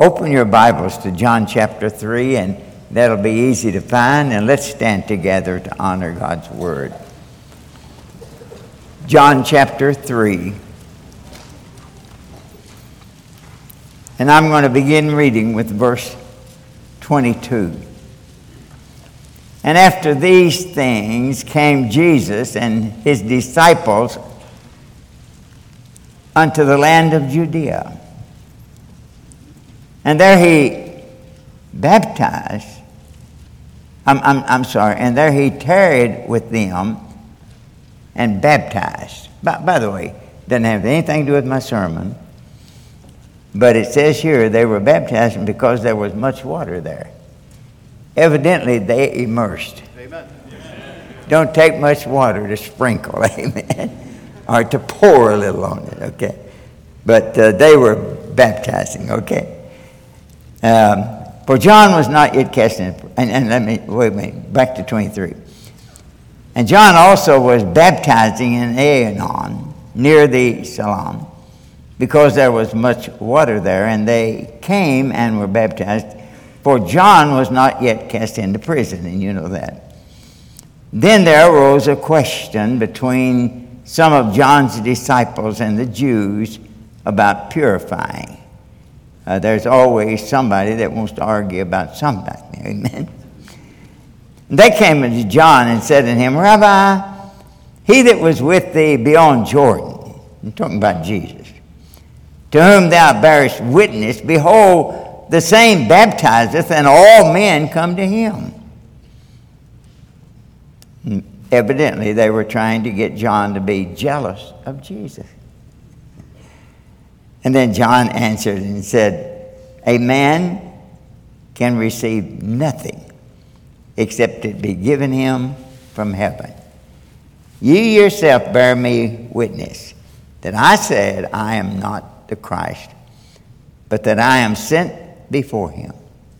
Open your Bibles to John chapter 3, and that'll be easy to find, and let's stand together to honor God's Word. John chapter 3. And I'm going to begin reading with verse 22. And after these things came Jesus and his disciples unto the land of Judea. And there he baptized, and there he tarried with them and baptized. By the way, doesn't have anything to do with my sermon, but it says here they were baptizing because there was much water there. Evidently, they immersed. Amen. Don't take much water to sprinkle, amen, or to pour a little on it, okay? But they were baptizing, okay? For John was not yet cast in, and let me, wait a minute, back to 23. And John also was baptizing in Aenon, near the Siloam, because there was much water there, and they came and were baptized, for John was not yet cast into prison, and you know that. Then there arose a question between some of John's disciples and the Jews about purifying. There's always somebody that wants to argue about something, amen. They came unto John and said unto him, Rabbi, he that was with thee beyond Jordan, I'm talking about Jesus, to whom thou bearest witness, behold, the same baptizeth, and all men come to him. Evidently, they were trying to get John to be jealous of Jesus. And then John answered and said, a man can receive nothing except it be given him from heaven. Ye yourself bear me witness that I said I am not the Christ, but that I am sent before him.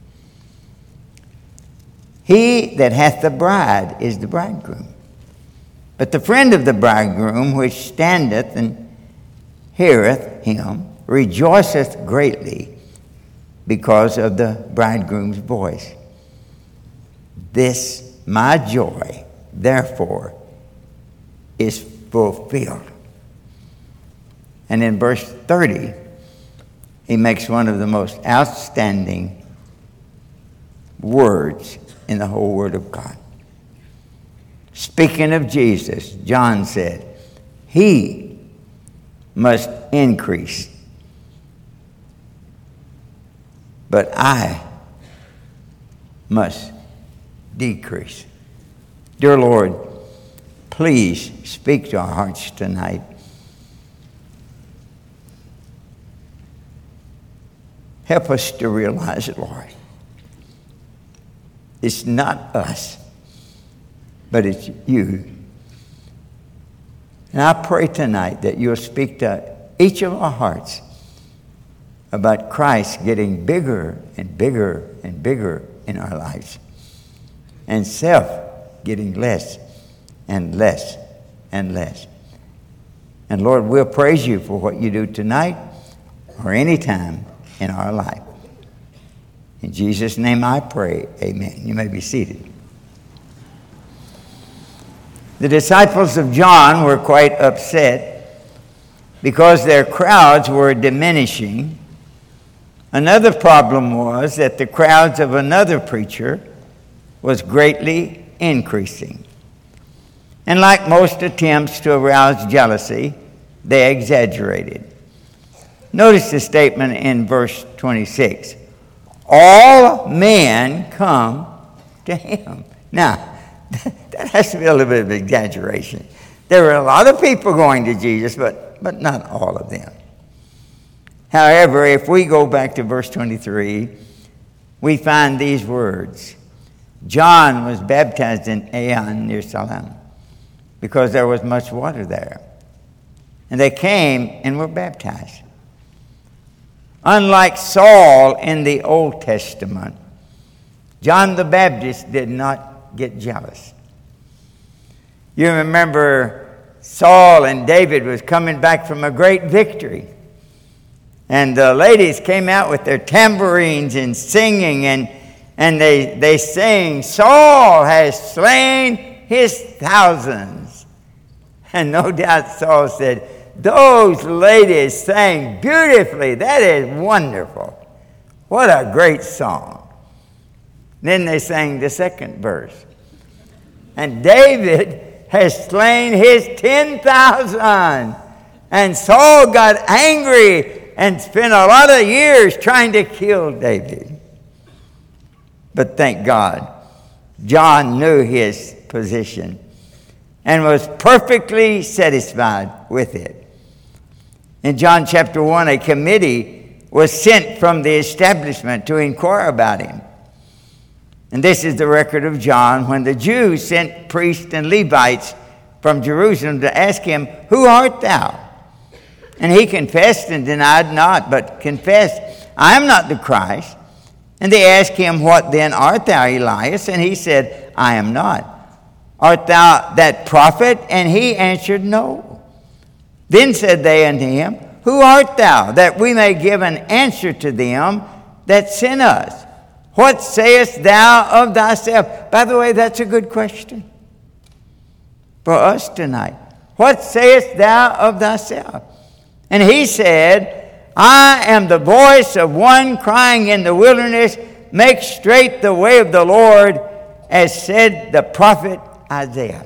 He that hath the bride is the bridegroom. But the friend of the bridegroom, which standeth and heareth him, rejoiceth greatly because of the bridegroom's voice. This my joy, therefore, is fulfilled. And in verse 30, he makes one of the most outstanding words in the whole Word of God. Speaking of Jesus, John said, he must increase, but I must decrease. Dear Lord, please speak to our hearts tonight. Help us to realize it, Lord. It's not us, but it's you. And I pray tonight that you'll speak to each of our hearts about Christ getting bigger and bigger and bigger in our lives, and self getting less and less and less. And Lord, we'll praise you for what you do tonight or any time in our life. In Jesus' name I pray, amen. You may be seated. The disciples of John were quite upset because their crowds were diminishing. Another problem was that the crowds of another preacher was greatly increasing. And like most attempts to arouse jealousy, they exaggerated. Notice the statement in verse 26. All men come to him. Now, that has to be a little bit of exaggeration. There were a lot of people going to Jesus, but not all of them. However, if we go back to verse 23, we find these words. John was baptized in Aenon near Siloam because there was much water there. And they came and were baptized. Unlike Saul in the Old Testament, John the Baptist did not get jealous. You remember Saul and David was coming back from a great victory. And the ladies came out with their tambourines and singing, and they sang, Saul has slain his thousands. And no doubt Saul said, those ladies sang beautifully. That is wonderful. What a great song. Then they sang the second verse. And David has slain his 10,000. And Saul got angry and spent a lot of years trying to kill David. But thank God, John knew his position and was perfectly satisfied with it. In John chapter 1, a committee was sent from the establishment to inquire about him. And this is the record of John when the Jews sent priests and Levites from Jerusalem to ask him, Who art thou? And he confessed and denied not, but confessed, I am not the Christ. And they asked him, What then art thou, Elias? And he said, I am not. Art thou that prophet? And he answered, No. Then said they unto him, Who art thou, that we may give an answer to them that sent us? What sayest thou of thyself? By the way, that's a good question for us tonight. What sayest thou of thyself? And he said, I am the voice of one crying in the wilderness, Make straight the way of the Lord, as said the prophet Isaiah.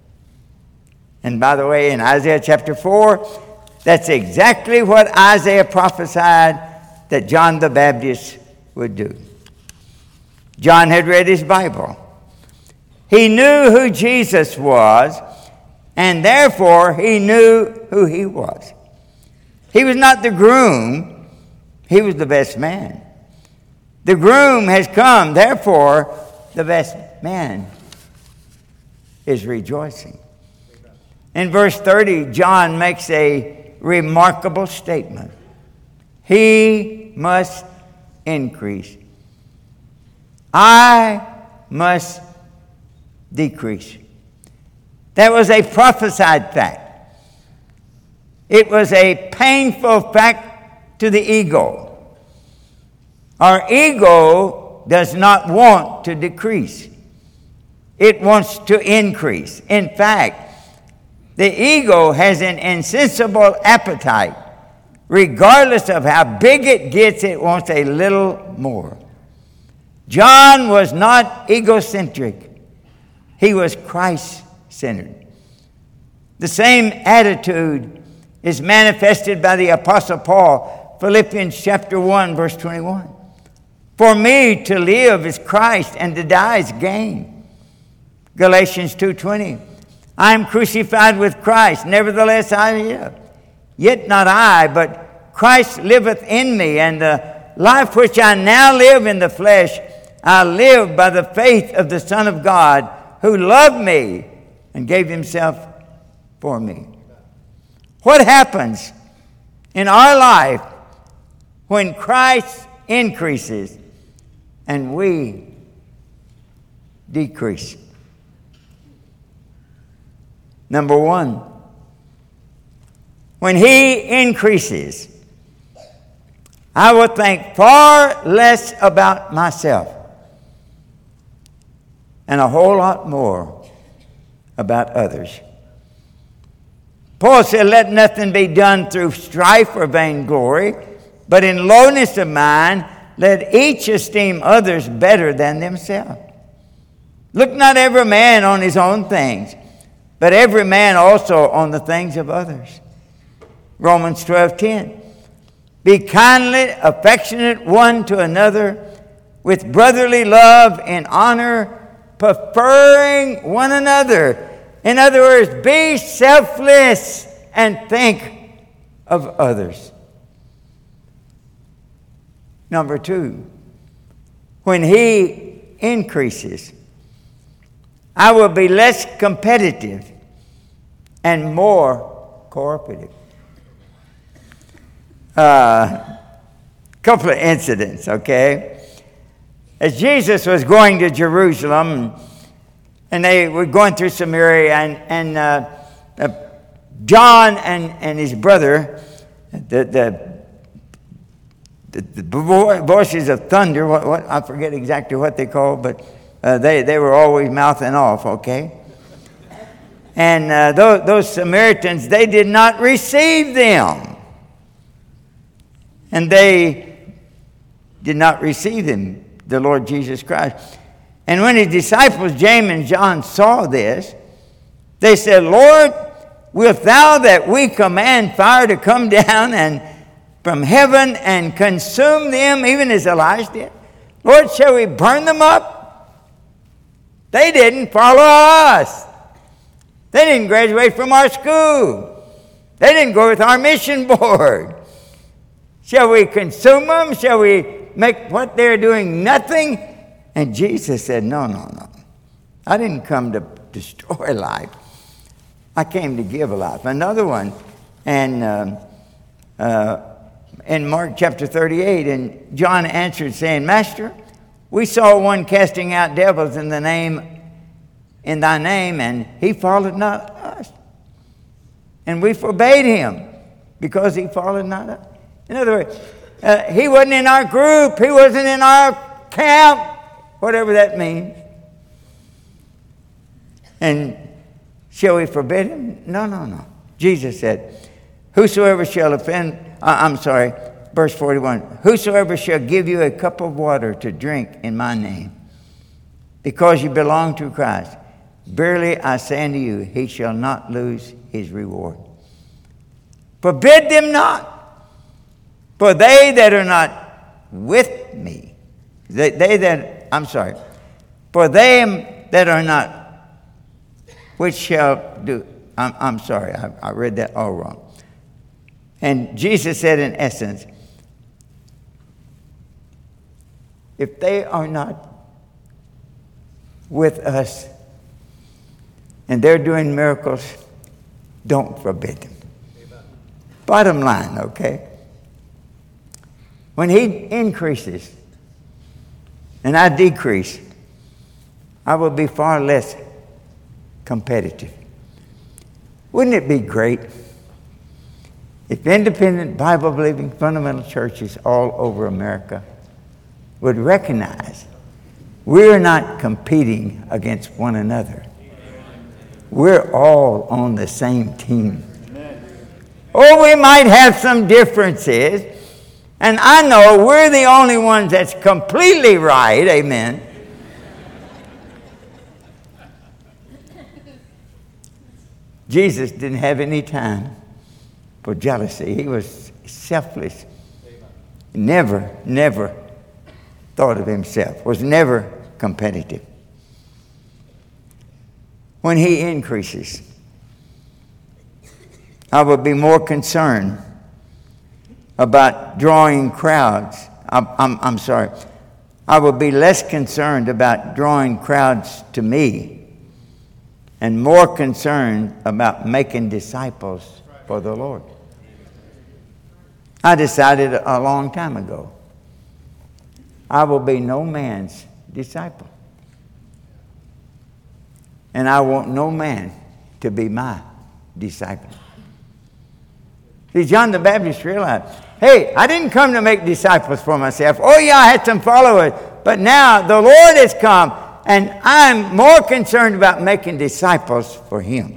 And by the way, in Isaiah chapter 4, that's exactly what Isaiah prophesied that John the Baptist would do. John had read his Bible. He knew who Jesus was, and therefore he knew who he was. He was not the groom, he was the best man. The groom has come, therefore the best man is rejoicing. In verse 30, John makes a remarkable statement. He must increase. I must decrease. That was a prophesied fact. It was a painful fact to the ego. Our ego does not want to decrease. It wants to increase. In fact, the ego has an insensible appetite. Regardless of how big it gets, it wants a little more. John was not egocentric. He was Christ-centered. The same attitude is manifested by the Apostle Paul, Philippians chapter 1, verse 21. For me to live is Christ, and to die is gain. Galatians 2:20. I am crucified with Christ, nevertheless I live. Yet not I, but Christ liveth in me, and the life which I now live in the flesh, I live by the faith of the Son of God, who loved me and gave himself for me. What happens in our life when Christ increases and we decrease? Number one, when he increases, I will think far less about myself and a whole lot more about others. Paul said, let nothing be done through strife or vainglory, but in lowliness of mind, let each esteem others better than themselves. Look not every man on his own things, but every man also on the things of others. Romans 12:10. Be kindly affectionate one to another with brotherly love and honor, preferring one another. In other words, be selfless and think of others. Number two, when he increases, I will be less competitive and more cooperative. Couple of incidents, okay? As Jesus was going to Jerusalem, and they were going through Samaria, and John and his brother, the voices of thunder. What I forget exactly what they called, but they were always mouthing off. Okay. And those Samaritans, they did not receive them. And they did not receive him, the Lord Jesus Christ. And when his disciples, James and John, saw this, they said, Lord, wilt thou that we command fire to come down and from heaven and consume them, even as Elijah did? Lord, shall we burn them up? They didn't follow us. They didn't graduate from our school. They didn't go with our mission board. Shall we consume them? Shall we make what they're doing nothing? And Jesus said, no. I didn't come to destroy life. I came to give a life. Another one, and in Mark chapter 38, and John answered, saying, Master, we saw one casting out devils in thy name, and he followed not us. And we forbade him because he followed not us. In other words, he wasn't in our group. He wasn't in our camp, whatever that means. And shall we forbid him? No. Jesus said, whosoever shall offend, verse 41, whosoever shall give you a cup of water to drink in my name, because you belong to Christ, verily I say unto you, he shall not lose his reward. Forbid them not. For they that are not with me, for them that are not, which shall do, I read that all wrong. And Jesus said in essence, if they are not with us and they're doing miracles, don't forbid them. Amen. Bottom line, okay? When he increases and I decrease, I will be far less competitive. Wouldn't it be great if independent, Bible-believing, fundamental churches all over America would recognize we're not competing against one another. We're all on the same team. Oh, we might have some differences, and I know we're the only ones that's completely right. Amen. Jesus didn't have any time for jealousy. He was selfless. Never thought of himself. Was never competitive. When he increases, I will be more concerned about drawing crowds. I will be less concerned about drawing crowds to me and more concerned about making disciples for the Lord. I decided a long time ago, I will be no man's disciple. And I want no man to be my disciple. See, John the Baptist realized, hey, I didn't come to make disciples for myself. Oh, yeah, I had some followers. But now the Lord has come, and I'm more concerned about making disciples for him.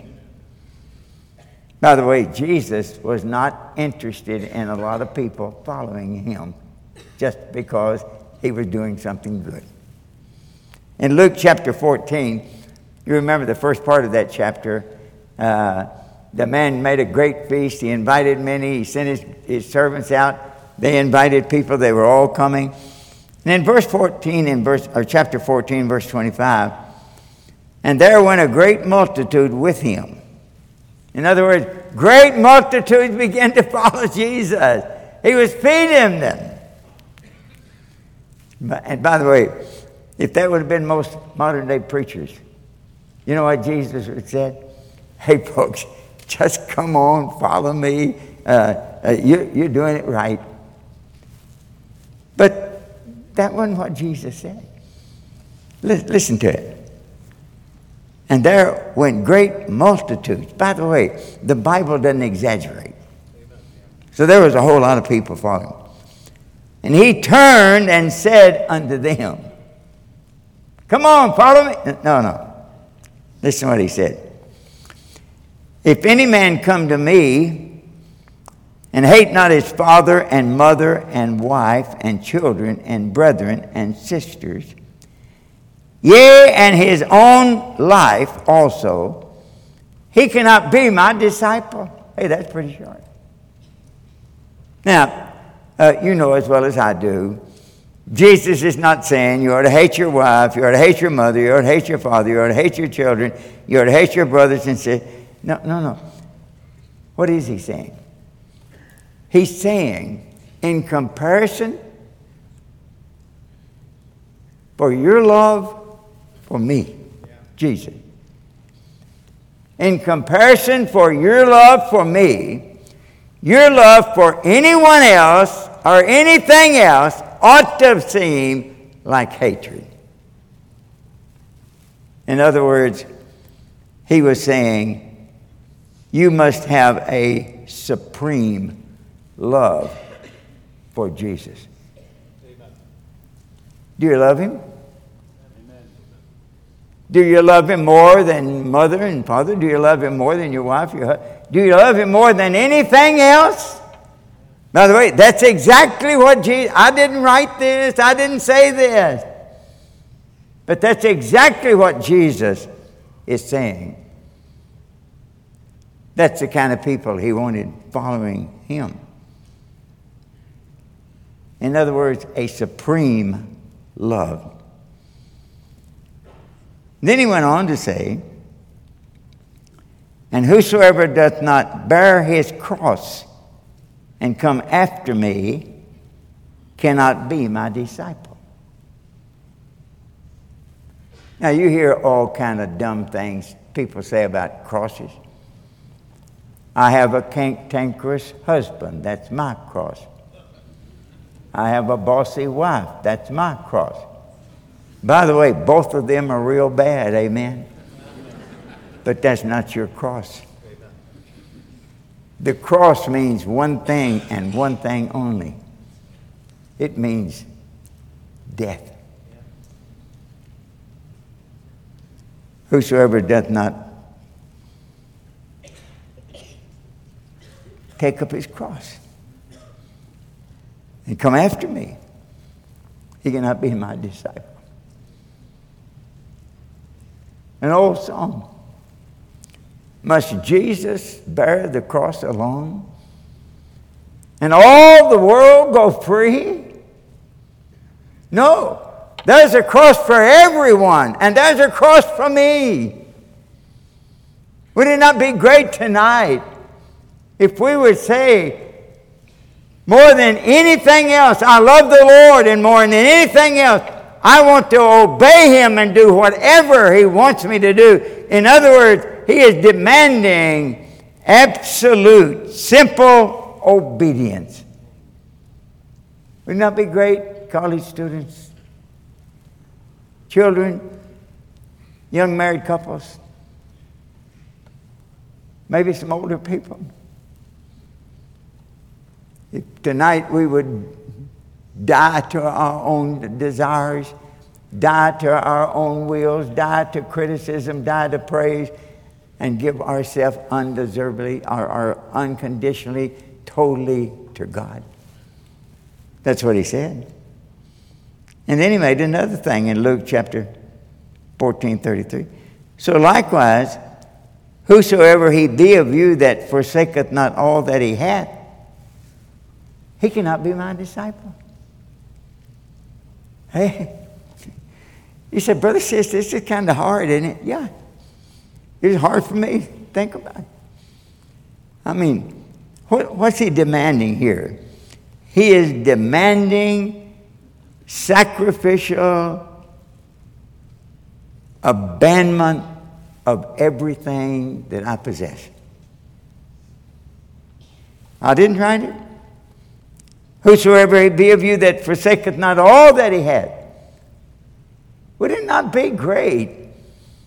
By the way, Jesus was not interested in a lot of people following him just because he was doing something good. In Luke chapter 14, you remember the first part of that chapter, the man made a great feast. He invited many. He sent his servants out. They invited people. They were all coming. And in chapter 14, verse 25, and there went a great multitude with him. In other words, great multitudes began to follow Jesus. He was feeding them. And by the way, if that would have been most modern day preachers, you know what Jesus would have said? Hey, folks, just come on, follow me. You're doing it right. But that wasn't what Jesus said. Listen to it. And there went great multitudes. By the way, the Bible doesn't exaggerate. So there was a whole lot of people following. And he turned and said unto them, come on, follow me. No. Listen to what he said. If any man come to me and hate not his father and mother and wife and children and brethren and sisters, yea, and his own life also, he cannot be my disciple. Hey, that's pretty short. Now, you know as well as I do, Jesus is not saying you ought to hate your wife, you ought to hate your mother, you ought to hate your father, you ought to hate your children, you ought to hate your brothers and sisters. No. What is he saying? He's saying, in comparison for your love for me, Jesus, in comparison for your love for me, your love for anyone else or anything else ought to seem like hatred. In other words, he was saying, you must have a supreme love for Jesus. Amen. Do you love him? Amen. Do you love him more than mother and father? Do you love him more than your wife, your husband? Do you love him more than anything else? By the way, that's exactly what Jesus... I didn't write this. I didn't say this. But that's exactly what Jesus is saying. That's the kind of people he wanted following him. In other words, a supreme love. Then he went on to say, and whosoever doth not bear his cross and come after me cannot be my disciple. Now you hear all kind of dumb things people say about crosses. I have a cantankerous husband. That's my cross. I have a bossy wife. That's my cross. By the way, both of them are real bad. Amen. But that's not your cross. The cross means one thing and one thing only. It means death. Whosoever doth not take up his cross and come after me, he cannot be my disciple. An old song. Must Jesus bear the cross alone and all the world go free? No. There's a cross for everyone, and there's a cross for me. Would it not be great tonight if we would say, more than anything else, I love the Lord, and more than anything else, I want to obey him and do whatever he wants me to do. In other words, he is demanding absolute, simple obedience. Would it not be great, college students, children, young married couples, maybe some older people? If tonight we would die to our own desires, die to our own wills, die to criticism, die to praise, and give ourselves undeservedly or unconditionally, totally to God. That's what he said. And then he made another thing in Luke chapter 14:33. So likewise, whosoever he be of you that forsaketh not all that he hath, he cannot be my disciple. Hey, you said, Brother, sister, this is kind of hard, isn't it? Yeah. It's hard for me. Think about it. I mean, what's he demanding here? He is demanding sacrificial abandonment of everything that I possess. I didn't write it. Whosoever he be of you that forsaketh not all that he had. Would it not be great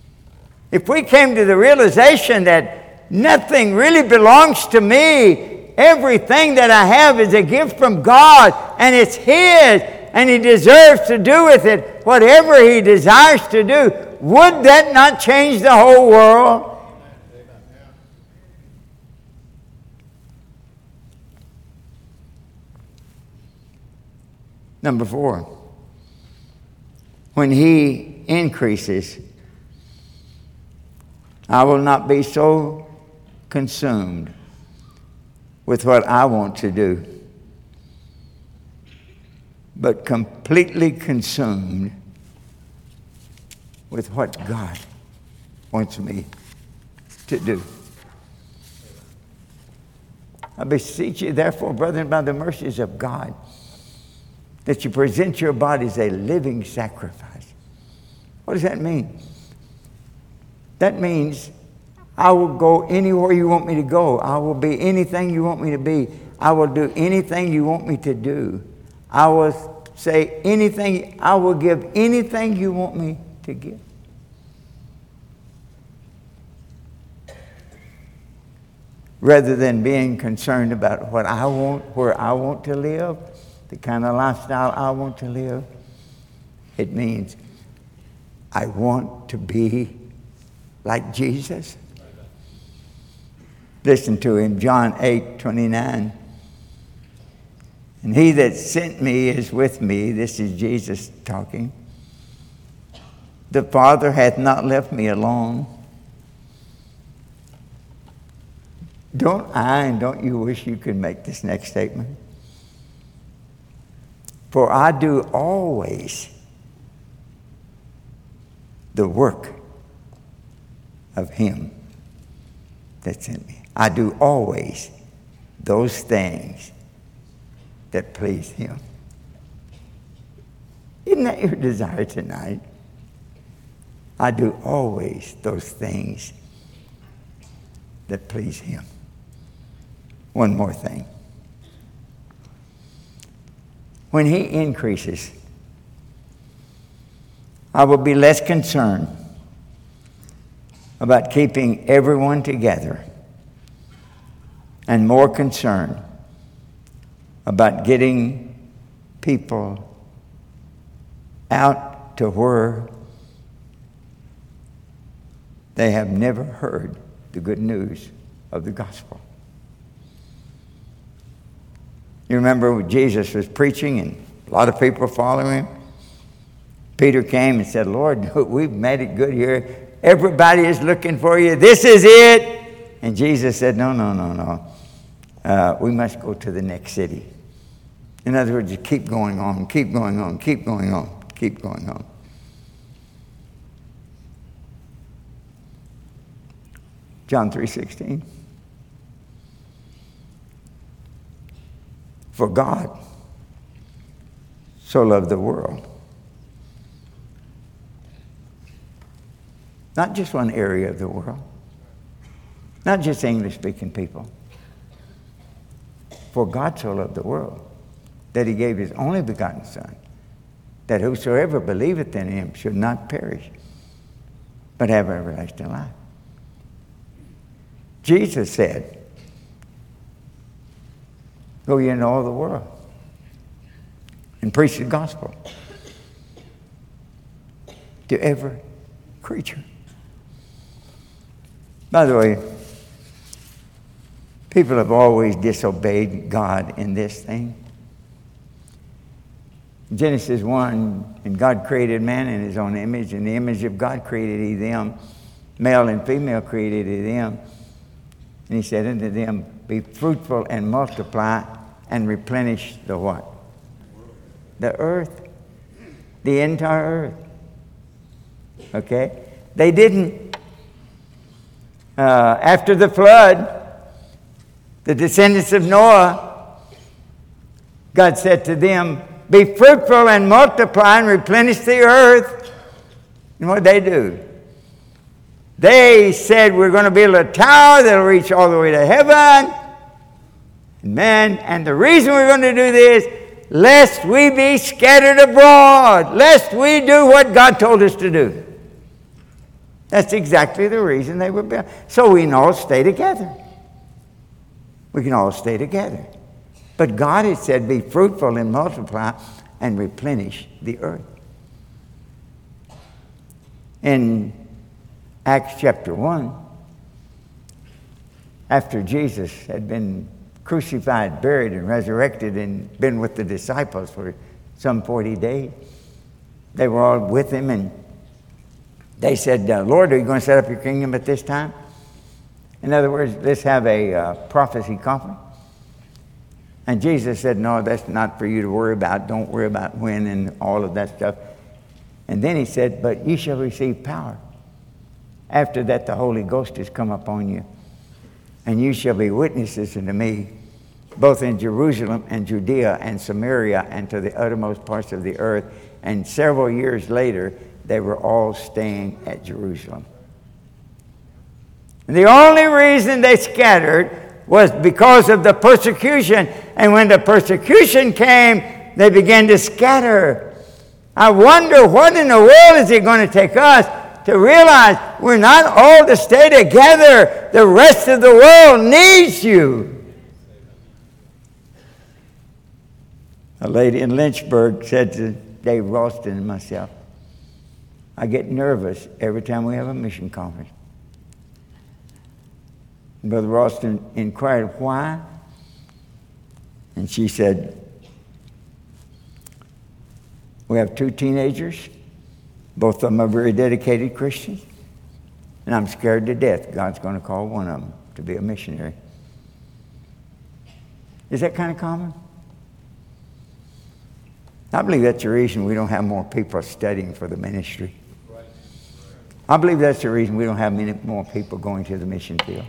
if we came to the realization that nothing really belongs to me Everything that I have is a gift from God, and it's His, and He deserves to do with it whatever He desires to do. Would that not change the whole world? Number 4, when He increases, I will not be so consumed with what I want to do, but completely consumed with what God wants me to do. I beseech you, therefore, brethren, by the mercies of God, that you present your bodies a living sacrifice. What does that mean? That means I will go anywhere you want me to go. I will be anything you want me to be. I will do anything you want me to do. I will say anything. I will give anything you want me to give. Rather than being concerned about what I want, where I want to live, the kind of lifestyle I want to live, it means I want to be like Jesus. Listen to Him, John 8:29. And He that sent me is with me. This is Jesus talking. The Father hath not left me alone. Don't I and don't you wish you could make this next statement? For I do always the work of Him that sent me. I do always those things that please Him. Isn't that your desire tonight? I do always those things that please Him. One more thing. When He increases, I will be less concerned about keeping everyone together and more concerned about getting people out to where they have never heard the good news of the gospel. You remember when Jesus was preaching and a lot of people following Him? Peter came and said, Lord, we've made it good here. Everybody is looking for you. This is it. And Jesus said, no. We must go to the next city. In other words, you keep going on, keep going on, keep going on, keep going on. John 3:16. For God so loved the world. Not just one area of the world. Not just English-speaking people. For God so loved the world that He gave His only begotten Son, that whosoever believeth in Him should not perish, but have everlasting life. Jesus said, go ye into all the world and preach the gospel to every creature. By the way, people have always disobeyed God in this thing. Genesis 1, and God created man in His own image. In the image of God created He them. Male and female created He them. And He said unto them, be fruitful and multiply and replenish the what? The earth. The entire earth. Okay? They didn't. After the flood, the descendants of Noah, God said to them, be fruitful and multiply and replenish the earth. And what did they do? They said, we're going to build a tower that'll reach all the way to heaven. And the reason we're going to do this, lest we be scattered abroad, lest we do what God told us to do. That's exactly the reason they were built. So we can all stay together. we can all stay together. But God has said, be fruitful and multiply and replenish the earth. In Acts chapter 1, after Jesus had been crucified, buried, and resurrected and been with the disciples for some 40 days, they were all with him, and they said, Lord, are you going to set up your kingdom at this time? In other words, let's have a prophecy conference. And Jesus said, no, that's not for you to worry about. Don't worry about when and all of that stuff. And then he said, but ye shall receive power. After that, the Holy Ghost has come upon you. And you shall be witnesses unto me, both in Jerusalem and Judea and Samaria and to the uttermost parts of the earth. And several years later, they were all staying at Jerusalem. And the only reason they scattered was because of the persecution. And when the persecution came, they began to scatter. I wonder what in the world is it going to take us to realize we're not all to stay together. The rest of the world needs you. A lady in Lynchburg said to Dave Ralston and myself, I get nervous every time we have a mission conference. Brother Ralston inquired why, and she said, we have 2 teenagers. Both of them are very dedicated Christians. And I'm scared to death God's going to call one of them to be a missionary. Is that kind of common? I believe that's the reason we don't have more people studying for the ministry. I believe that's the reason we don't have many more people going to the mission field.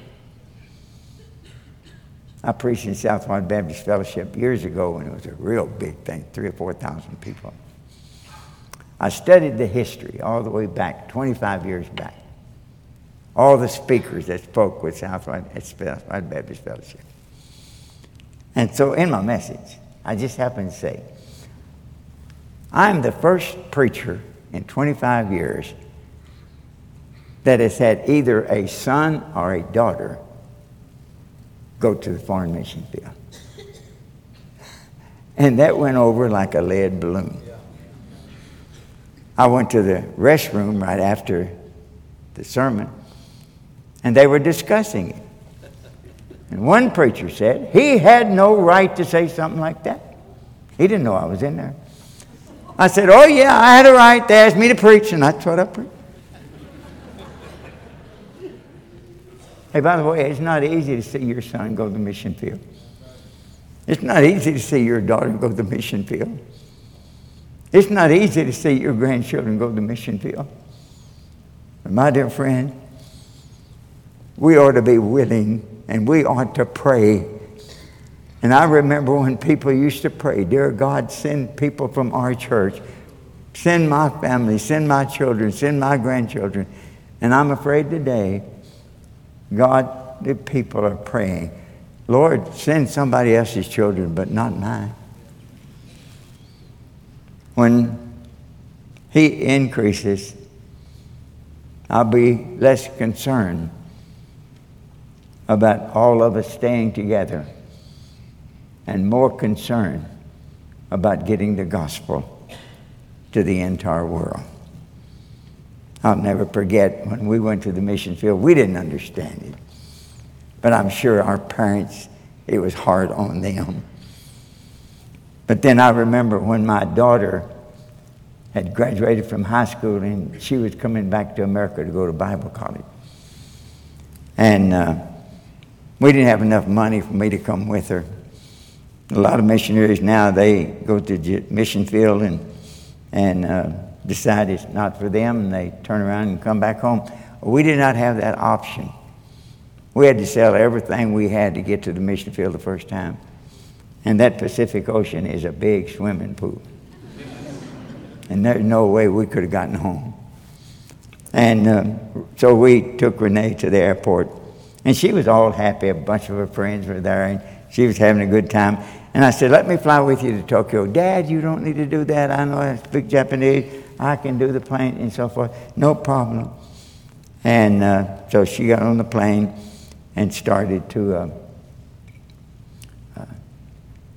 I preached in Southwide Baptist Fellowship years ago, and it was a real big thing, 3,000 or 4,000 people. I studied the history all the way back, 25 years back. All the speakers that spoke with Southwide Baptist Fellowship. And so in my message, I just happened to say, I'm the first preacher in 25 years that has had either a son or a daughter go to the foreign mission field. And that went over like a lead balloon. I went to the restroom right after the sermon, and they were discussing it. And one preacher said he had no right to say something like that. He didn't know I was in there. I said, oh yeah, I had a right. They asked me to preach, and that's what I preached. Hey, by the way, it's not easy to see your son go to the mission field. It's not easy to see your daughter go to the mission field. It's not easy to see your grandchildren go to the mission field. But my dear friend, we ought to be willing and we ought to pray. And I remember when people used to pray, dear God, send people from our church. Send my family, send my children, send my grandchildren. And I'm afraid today, God, the people are praying, Lord, send somebody else's children, but not mine. When He increases, I'll be less concerned about all of us staying together and more concerned about getting the gospel to the entire world. I'll never forget when we went to the mission field, we didn't understand it. But I'm sure our parents, it was hard on them. But then I remember when my daughter had graduated from high school and she was coming back to America to go to Bible college. And we didn't have enough money for me to come with her. A lot of missionaries now, they go to the mission field and decide it's not for them, and they turn around and come back home. We did not have that option. We had to sell everything we had to get to the mission field the first time. And that Pacific Ocean is a big swimming pool. And there's no way we could have gotten home. And so we took Renee to the airport. And she was all happy. A bunch of her friends were there, and she was having a good time. And I said, let me fly with you to Tokyo. Dad, you don't need to do that. I know I speak Japanese. I can do the plane and so forth. No problem. And so she got on the plane and started to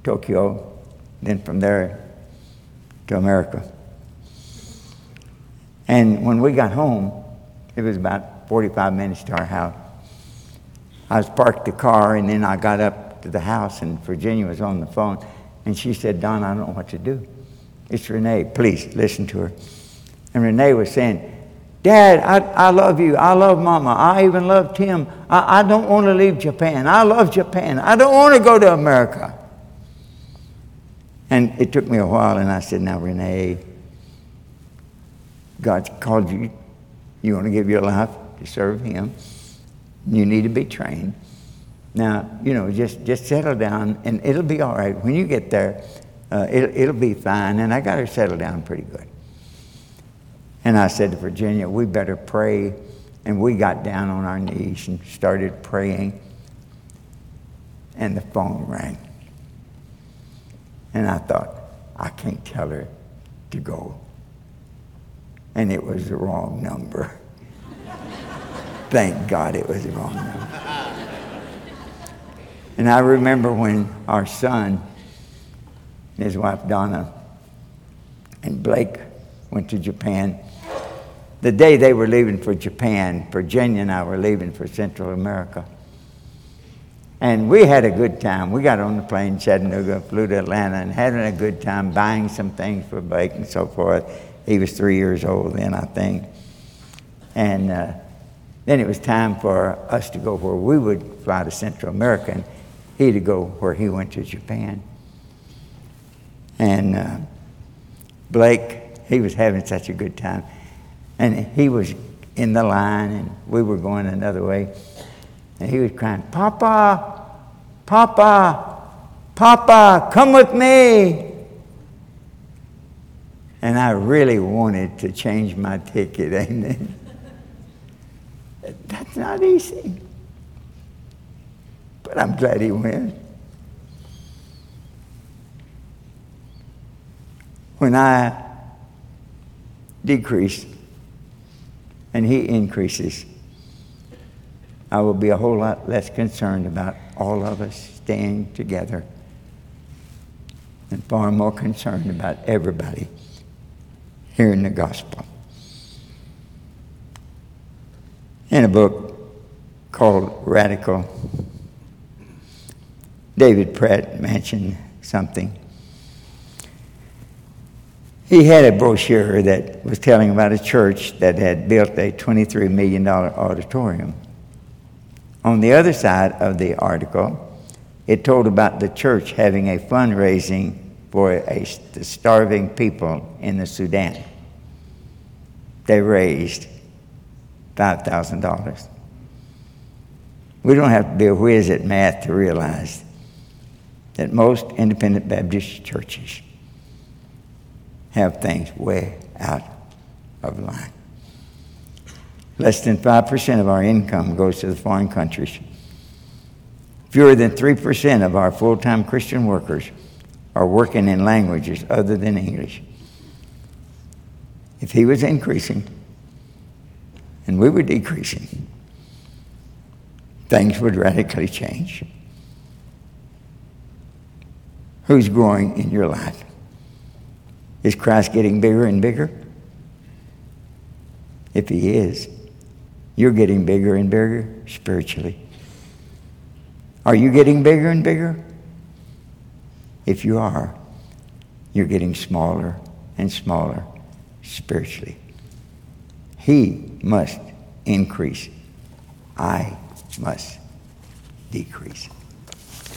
Tokyo, then from there to America. And when we got home, it was about 45 minutes to our house. I was parked the car, and then I got up to the house, and Virginia was on the phone, and she said, "Don, I don't know what to do. It's Renee. Please listen to her." And Renee was saying, "Dad, I love you. I love Mama. I even love Tim. I don't want to leave Japan. I love Japan. I don't want to go to America." And it took me a while, and I said, "Now, Renee, God's called you. You want to give your life to serve Him. You need to be trained. Now, just settle down, and it'll be all right. When you get there, it'll be fine." And I got her settled down pretty good. And I said to Virginia, "We better pray." And we got down on our knees and started praying. And the phone rang. And I thought, I can't tell her to go. And it was the wrong number. Thank God it was the wrong number. And I remember when our son, his wife Donna, and Blake went to Japan. The day they were leaving for Japan, Virginia and I were leaving for Central America. And we had a good time. We got on the plane, Chattanooga, flew to Atlanta, and having a good time, buying some things for Blake and so forth. He was 3 years old then, I think. And then it was time for us to go where we would fly to Central America, and he to go where he went to Japan. And Blake, he was having such a good time. And he was in the line, and we were going another way. And he was crying, "Papa, Papa, Papa, come with me." And I really wanted to change my ticket, amen. That's not easy. But I'm glad he went. When I decrease and he increases, I will be a whole lot less concerned about all of us staying together and far more concerned about everybody hearing the gospel. In a book called Radical, David Pratt mentioned something. He had a brochure that was telling about a church that had built a $23 million auditorium. On the other side of the article, it told about the church having a fundraising for the starving people in the Sudan. They raised $5,000. We don't have to be a whiz at math to realize that most independent Baptist churches have things way out of line. Less than 5% of our income goes to the foreign countries. Fewer than 3% of our full-time Christian workers are working in languages other than English. If he was increasing and we were decreasing, things would radically change. Who's growing in your life? Is Christ getting bigger and bigger? If he is, you're getting bigger and bigger spiritually. Are you getting bigger and bigger? If you are, you're getting smaller and smaller spiritually. He must increase. I must decrease.